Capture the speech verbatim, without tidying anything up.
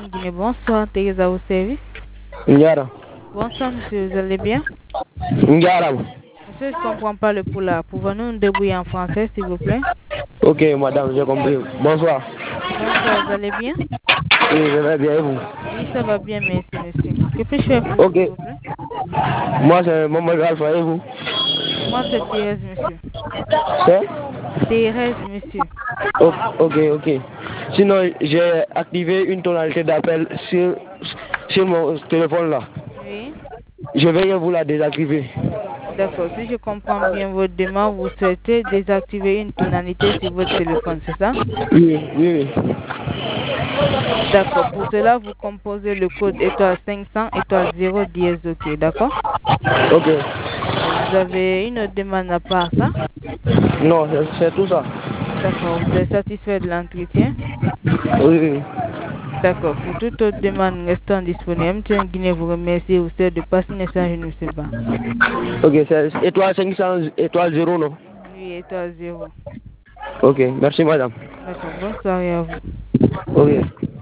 M Guinée. Bonsoir, Thérèse à vos services. Ndiara. Bonsoir, monsieur, vous allez bien? Ndiara. Monsieur, je ne comprends pas le poula. Pouvons-nous nous débrouiller en français, s'il vous plaît? Ok, madame, j'ai compris. Bonsoir. Bonsoir, vous allez bien? Oui, je vais bien, et vous? Oui, ça va bien, merci, monsieur. Que puis-je faire pour vous, Ok. s'il vous plaît? Moi, c'est Maman Alpha, et vous? Moi, c'est Thérèse, monsieur. C'est? Thérèse, monsieur. O- Ok, ok. Sinon, j'ai activé une tonalité d'appel sur, sur mon téléphone là. Oui. Je vais vous la désactiver. D'accord. Si je comprends bien votre demande, vous souhaitez désactiver une tonalité sur votre téléphone, c'est ça? Oui, oui, oui. D'accord. Pour cela, vous composez le code étoile cinq cents étoile zéro dièse OK. D'accord? Ok. Vous avez une demande à part ça? Non, c'est c'est tout ça. D'accord. Vous êtes satisfait de l'entretien? Oui, oui. D'accord. Pour toute autre demande restant disponible, M T N Guinée vous remercie et vous souhaite de passer une message, je ne sais pas. Ok, c'est étoile cinq cents, étoile zéro, non? Oui, étoile zéro. Ok, merci madame. D'accord. Bonne soirée à vous. Ok.